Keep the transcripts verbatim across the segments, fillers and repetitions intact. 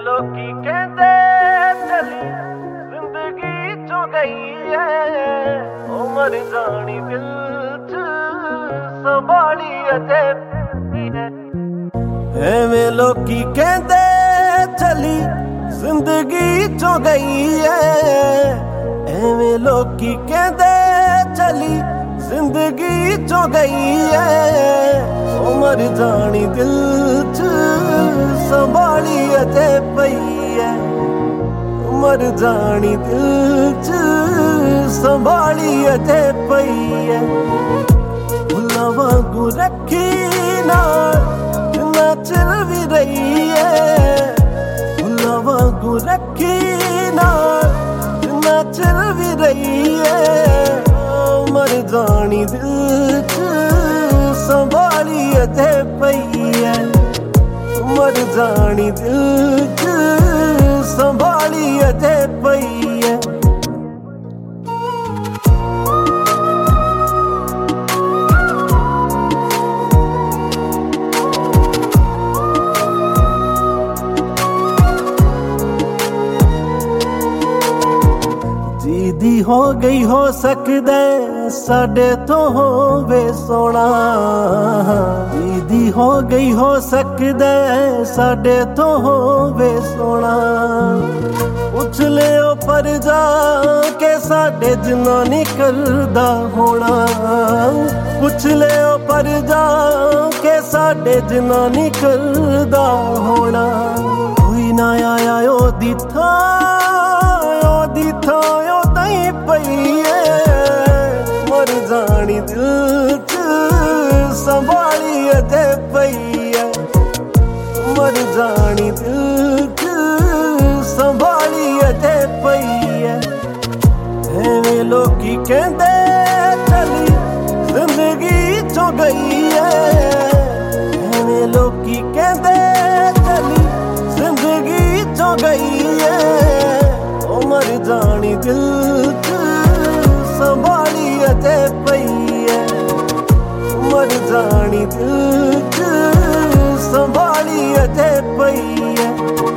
ਲੋਕੀ ਕਹਿੰਦੇ ਚਲੀ ਜ਼ਿੰਦਗੀ ਚੋਂ ਗਈ ਐ, ਉਮਰ ਜਾਣੀ ਦਿਲ ਚ ਸੰਭਾਲੀ ਅਜੇ ਐ। ਐਵੇਂ ਲੋਕੀ ਕਹਿੰਦੇ ਚਲੀ ਜ਼ਿੰਦਗੀ ਚੋਂ ਗਈ ਐ, ਐਵੇਂ ਲੋਕੀ ਕਹਿੰਦੇ ਚਲੀ ਜ਼ਿੰਦਗੀ ਚੋਂ ਗਈ ਐ, ਉਮਰ ਜਾਣੀ ਦਿਲ ਚ ਸੰਭਾਲੀ ਅਜੇ ਪਈ ਐ, ਉਮਰ ਜਾਣੀ ਦਿਲ ਚ ਸੰਭਾਲੀ ਅਜੇ ਪਈ ਐ। ਫੁੱਲਾਂ ਵਾਂਗੂ ਰੱਖੀ ਨਾਲ ਜਿੰਨਾ ਚਿਰ ਵੀ ਰਹੀ ਐ, ਫੁੱਲਾਂ ਵਾਂਗੂ ਰੱਖੀ ਨਾਲ ਜਿੰਨਾ ਚਿਰ ਵੀ ਰਹੀ ਐ, ਉਮਰ ਜਾਣੀ ਦਿਲ ਚ ਸੰਭਾਲੀ ਅਜੇ ਪਈ ਐ, ਉਮਰ ਜਾਣੀ ਦਿਲ ਚ ਸੰਭਾਲੀ ਅਜੇ ਪਈ ਐ। ਦੀ ਹੋ ਗਈ ਹੋ ਸਕਦਾ ਸਾਡੇ ਤੋਂ ਹੋਵੇ ਸੋਹਣਾ, ਦੀ ਹੋ ਗਈ ਹੋ ਸਕਦਾ ਸਾਡੇ ਤੋਂ ਹੋਵੇ ਸੋਹਣਾ। ਪੁੱਛ ਲਿਓ ਪਰ ਜਾ ਕੇ ਸਾਡੇ ਜਿੰਨਾ ਨਹੀਂ ਕਰਦਾ ਹੋਣਾ, ਪੁੱਛ ਲਿਓ ਪਰ ਜਾ ਕੇ ਸਾਡੇ ਜਿੰਨਾ ਨਹੀਂ ਕਰਦਾ ਹੋਣਾ। ਕੋਈ ਨਾ ਆਇਆ ਉਹਦੀ ਥਾਂ, ਉਹਦੀ ਥਾਂ ਪਈ ਐ, ਮਰ ਜਾਣੀ ਦਿਲ ਚ ਸੰਭਾਲੀ ਅਜੇ ਪਈ ਐ, ਮਰ ਜਾਣੀ ਦਿਲ ਚ ਸੰਭਾਲੀ ਅਜੇ ਪਈ ਐ। ਐਵੇਂ ਲੋਕੀ ਕਹਿੰਦੇ ਚਲੀ ਜ਼ਿੰਦਗੀ ਚੋਂ ਗਈ ਐ, ਐਵੇਂ ਲੋਕੀ ਕਹਿੰਦੇ ਚਲੀ ਜ਼ਿੰਦਗੀ ਚੋਂ ਗਈ ਐ, ਉਮਰ ਜਾਣੀ ਦਿਲ ਚ ਸੰਭਾਲੀ ਅਜੇ ਪਈ ਐ, ਉਮਰ ਜਾਣੀ ਦਿਲ ਚ ਸੰਭਾਲੀ ਅਜੇ ਪਈ ਐ।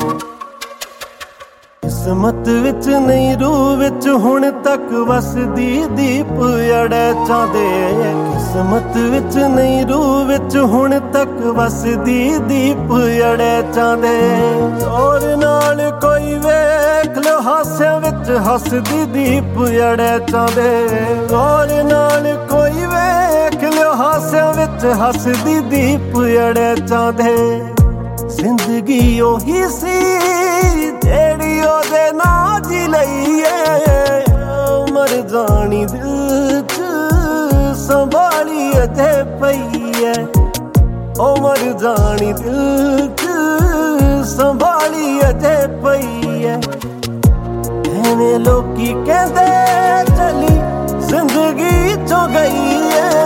ਕਿਸਮਤ ਵਿੱਚ ਨਹੀਂ ਰੂਹ ਵਿੱਚ ਹੁਣ ਤੱਕ ਵਸਦੀ ਦੀਪ ਅੜੇ ਚਾਂਦੇ, ਕਿਸਮਤ ਵਿੱਚ ਨਹੀਂ ਰੂਹ ਵਿੱਚ ਹੁਣ ਤੱਕ ਵਸਦੀ ਦੀਪ ਅੜੇ ਚਾਂਦੇ। ਔਰ ਨਾਲ ਕੋਈ ਵੇਖ ਲੋ ਹਾਸਿਆਂ ਵਿੱਚ ਹੱਸਦੀ ਦੀਪ ਅੜੇ ਚਾਂਦੇ, ਔਰ ਨਾਲ ਕੋਈ ਵੇਖ ਲੋ ਹਾਸਿਆਂ ਵਿੱਚ ਹੱਸਦੀ ਦੀਪ ਅੜੇ ਚਾਂਦੇ। ਜ਼ਿੰਦਗੀ ਉਹੀ ਸੀ ਜਿਹੜੀ ਉਹਦੇ ਨਾਂ ਜੀ ਲਈ ਏ, ਉਮਰ ਜਾਣੀ ਦਿਲ ਚ ਸੰਭਾਲੀ ਅਜੇ ਪਈ ਐ, ਉਮਰ ਜਾਣੀ ਦਿਲ ਚ ਸੰਭਾਲੀ ਅਜੇ ਪਈ ਐ। ਐਵੇਂ ਲੋਕੀ ਕਹਿੰਦੇ ਚਲੀ ਜ਼ਿੰਦਗੀ ਚੋਂ ਗਈ ਐ,